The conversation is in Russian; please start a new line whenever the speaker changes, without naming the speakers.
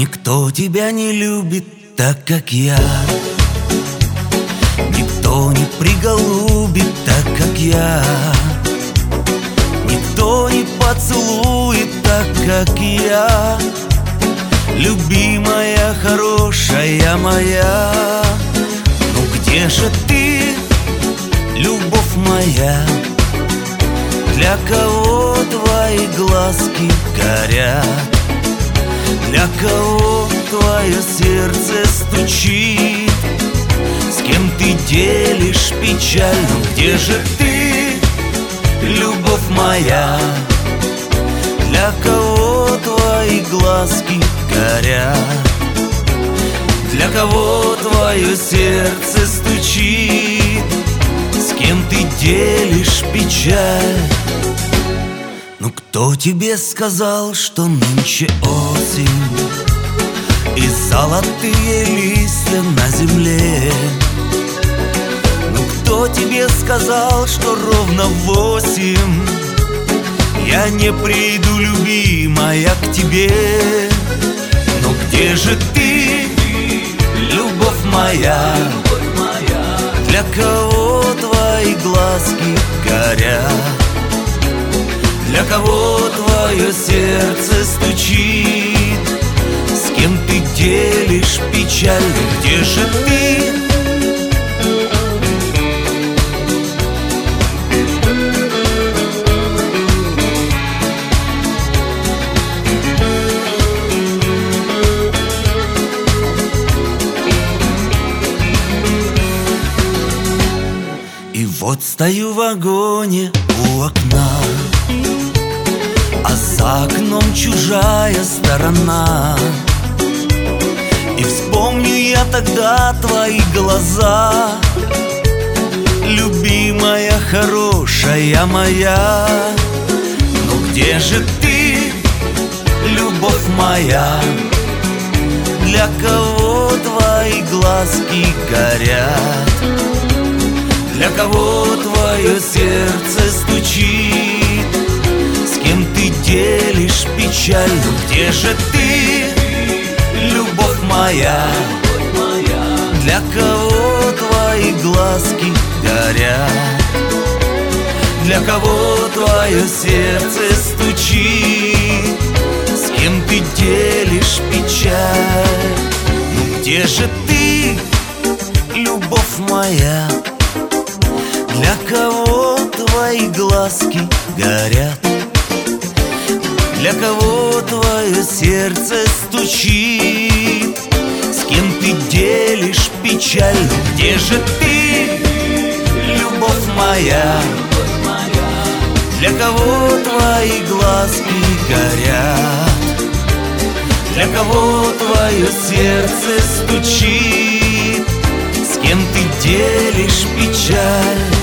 Никто тебя не любит так, как я. Никто не приголубит так, как я. Никто не поцелует так, как я. Любимая, хорошая моя, ну где же ты, любовь моя? Для кого твои глазки горят? Для кого твое сердце стучит? С кем ты делишь печаль? Ну где же ты, любовь моя? Для кого твои глазки горят? Для кого твое сердце стучит? С кем ты делишь печаль? Ну кто тебе сказал, что нынче осень и золотые листья на земле? Ну кто тебе сказал, что ровно в 8 я не приду, любимая, к тебе? Но где же ты, любовь моя? Для кого твои глазки горят? Для кого твое сердце стучит? С кем ты делишь печаль? Где же ты? И вот стою в вагоне у окна, а за окном чужая сторона. И вспомню я тогда твои глаза, любимая, хорошая моя. Ну где же ты, любовь моя? Для кого твои глазки горят? Для кого твое сердце стучит? С кем ты делишь печаль? Ну где же ты, любовь моя? Для кого твои глазки горят? Для кого твое сердце стучит? С кем ты делишь печаль? Ну где же ты, любовь моя? Для кого твои глазки горят? Для кого твое сердце стучит? С кем ты делишь печаль? Где же ты, любовь моя? Для кого твои глазки горят? Для кого твое сердце стучит? С кем ты делишь печаль?